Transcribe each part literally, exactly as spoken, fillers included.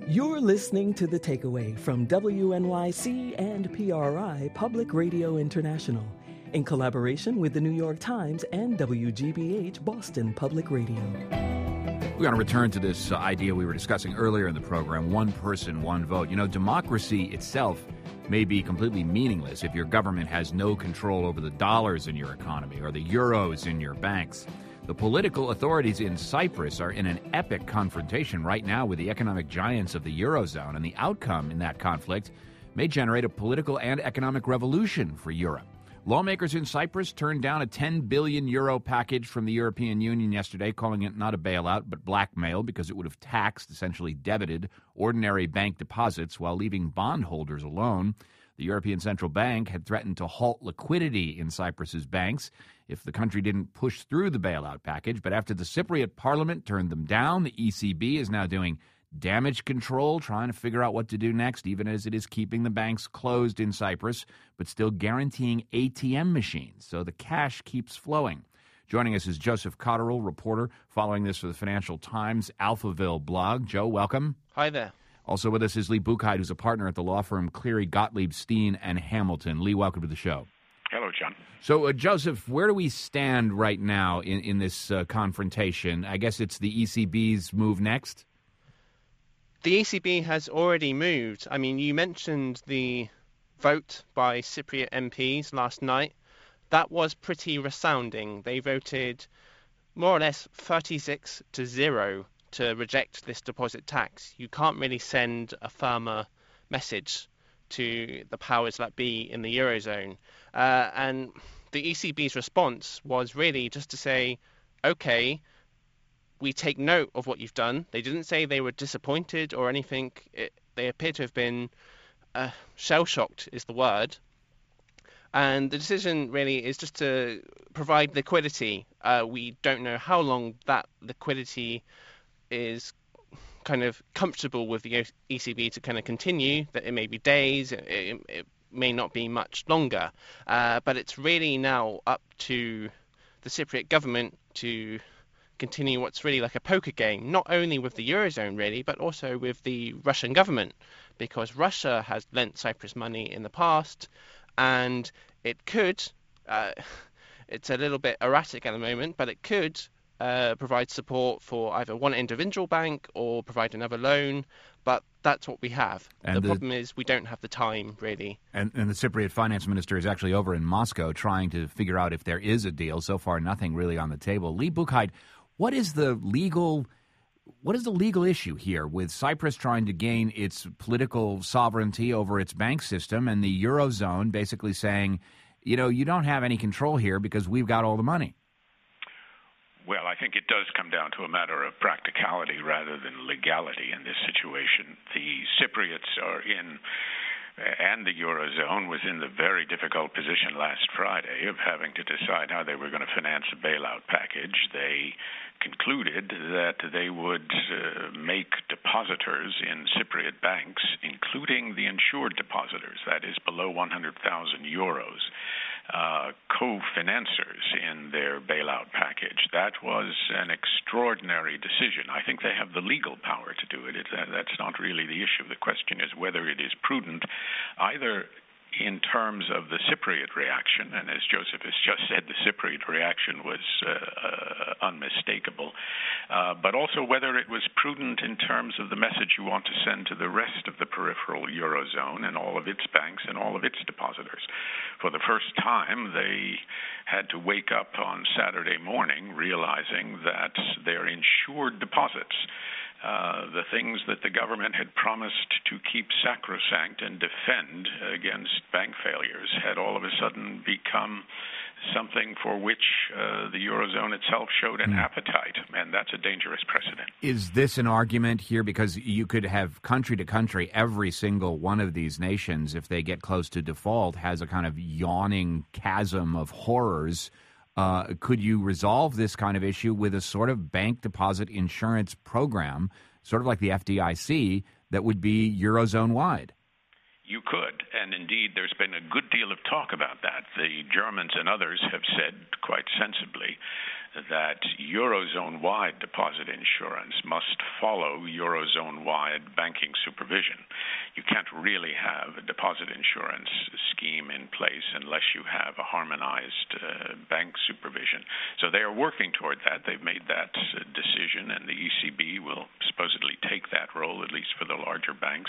You're listening to The Takeaway from W N Y C and P R I Public Radio International in collaboration with the New York Times and W G B H Boston Public Radio. We're going to return to this uh, idea we were discussing earlier in the program, one person, one vote. You know, democracy itself may be completely meaningless if your government has no control over the dollars in your economy or the euros in your banks. The political authorities in Cyprus are in an epic confrontation right now with the economic giants of the Eurozone, and the outcome in that conflict may generate a political and economic revolution for Europe. Lawmakers in Cyprus turned down a ten billion euro package from the European Union yesterday, calling it not a bailout but blackmail because it would have taxed, essentially debited, ordinary bank deposits while leaving bondholders alone. The European Central Bank had threatened to halt liquidity in Cyprus's banks if the country didn't push through the bailout package. But after the Cypriot parliament turned them down, the E C B is now doing damage control, trying to figure out what to do next, even as it is keeping the banks closed in Cyprus, but still guaranteeing A T M machines, so the cash keeps flowing. Joining us is Joseph Cotterill, reporter, following this for the Financial Times Alphaville blog. Joe, welcome. Hi there. Also with us is Lee Buchheit, who's a partner at the law firm Cleary, Gottlieb, Steen, and Hamilton. Lee, welcome to the show. Hello, John. So, uh, Joseph, where do we stand right now in, in this uh, confrontation? I guess it's the E C B's move next? The E C B has already moved. I mean, you mentioned the vote by Cypriot M Ps last night. That was pretty resounding. They voted more or less thirty-six to zero to reject this deposit tax. You can't really send a firmer message to the powers that be in the Eurozone. Uh, and the E C B's response was really just to say, okay, we take note of what you've done. They didn't say they were disappointed or anything. It, they appear to have been uh, shell-shocked is the word. And the decision really is just to provide liquidity. Uh, we don't know how long that liquidity is kind of comfortable with the E C B to kind of continue, that it may be days, it, it, it may not be much longer. Uh, but it's really now up to the Cypriot government to continue what's really like a poker game, not only with the Eurozone really, but also with the Russian government, because Russia has lent Cyprus money in the past, and it could, uh, it's a little bit erratic at the moment, but it could uh, provide support for either one individual bank or provide another loan, but that's what we have. And the, the problem is we don't have the time, really. And, and the Cypriot finance minister is actually over in Moscow trying to figure out if there is a deal. So far, nothing really on the table. Lee Buchheit, what is the legal what is the legal issue here with Cyprus trying to gain its political sovereignty over its bank system and the Eurozone basically saying, you know, you don't have any control here because we've got all the money? Well, I think it does come down to a matter of practicality rather than legality in this situation. The Cypriots are in, and the Eurozone was in the very difficult position last Friday of having to decide how they were going to finance a bailout package. They concluded that they would uh, make depositors in Cypriot banks, including the insured depositors, that is below one hundred thousand euros, uh, co-financers in their bailout package. That was an extraordinary decision. I think they have the legal power to do it. it uh, that's not really the issue. The question is whether it is prudent, either in terms of the Cypriot reaction, and as Joseph has just said, the Cypriot reaction was uh, uh, unmistakable, uh, but also whether it was prudent in terms of the message you want to send to the rest of the peripheral Eurozone and all of its banks and all of its depositors. For the first time, they had to wake up on Saturday morning realizing that their insured deposits, Uh, the things that the government had promised to keep sacrosanct and defend against bank failures, had all of a sudden become something for which uh, the Eurozone itself showed an mm. appetite, and that's a dangerous precedent. Is this an argument here? Because you could have country to country, every single one of these nations, if they get close to default, has a kind of yawning chasm of horrors. Uh, could you resolve this kind of issue with a sort of bank deposit insurance program, sort of like the F D I C, that would be Eurozone-wide? You could, and indeed there's been a good deal of talk about that. The Germans and others have said quite sensibly that Eurozone-wide deposit insurance must follow Eurozone-wide banking supervision. You can't really have a deposit insurance scheme in place unless you have a harmonized uh, bank supervision. So they are working toward that. They've made that uh, decision, and the E C B will supposedly take that role, at least for the larger banks,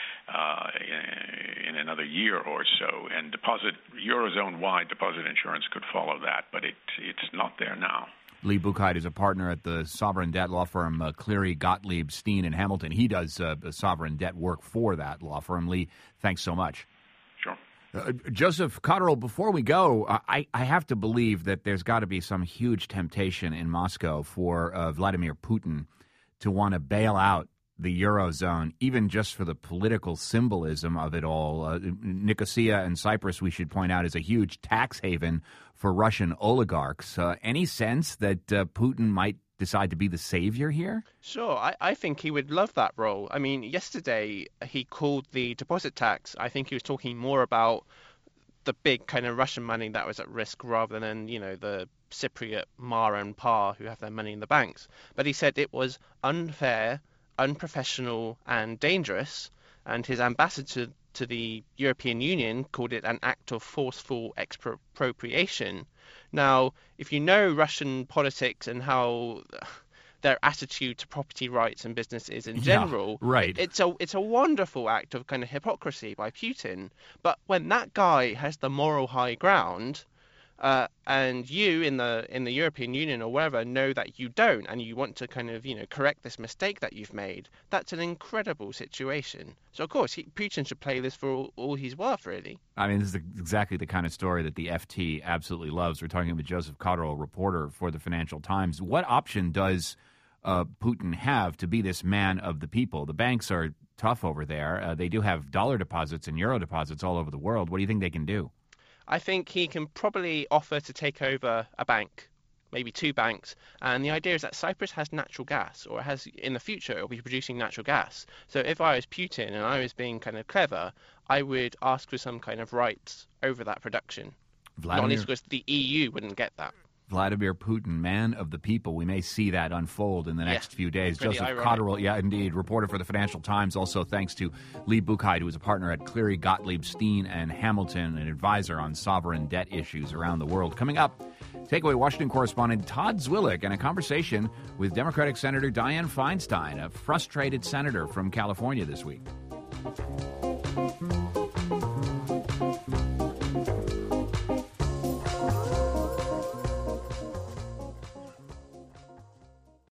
uh, in, in another year or so. And deposit Eurozone-wide deposit insurance could follow that, but it it's not there now. Lee Buchheit is a partner at the sovereign debt law firm uh, Cleary, Gottlieb, Steen and Hamilton. He does uh, sovereign debt work for that law firm. Lee, thanks so much. Sure. Uh, Joseph Cotterill, before we go, I, I have to believe that there's got to be some huge temptation in Moscow for uh, Vladimir Putin to want to bail out the Eurozone, even just for the political symbolism of it all. Uh, Nicosia and Cyprus, we should point out, is a huge tax haven for Russian oligarchs. Uh, any sense that uh, Putin might decide to be the savior here? Sure, I, I think he would love that role. I mean, yesterday he called the deposit tax. I think he was talking more about the big kind of Russian money that was at risk rather than, you know, the Cypriot Ma and Pa who have their money in the banks. But he said it was unfair, unprofessional and dangerous, and his ambassador to the European Union called it an act of forceful expropriation. Now, if you know Russian politics and how their attitude to property rights and businesses in general, yeah, right. it's a it's a wonderful act of kind of hypocrisy by Putin. But when that guy has the moral high ground, Uh, and you in the in the European Union or wherever know that you don't, and you want to kind of, you know, correct this mistake that you've made, that's an incredible situation. So, of course, he, Putin should play this for all, all he's worth, really. I mean, this is exactly the kind of story that the F T absolutely loves. We're talking with Joseph Cotterill, reporter for the Financial Times. What option does uh, Putin have to be this man of the people? The banks are tough over there. Uh, they do have dollar deposits and euro deposits all over the world. What do you think they can do? I think he can probably offer to take over a bank, maybe two banks. And the idea is that Cyprus has natural gas, or has in the future it will be producing natural gas. So if I was Putin and I was being kind of clever, I would ask for some kind of rights over that production. Vladimir, Not least because the E U wouldn't get that. Vladimir Putin, man of the people. We may see that unfold in the next yeah, few days. Joseph ironic. Cotterill, yeah, indeed, reporter for the Financial Times. Also, thanks to Lee Buchheit, who is a partner at Cleary, Gottlieb, Steen and Hamilton, an advisor on sovereign debt issues around the world. Coming up, Takeaway Washington correspondent Todd Zwillich and a conversation with Democratic Senator Dianne Feinstein, a frustrated senator from California this week.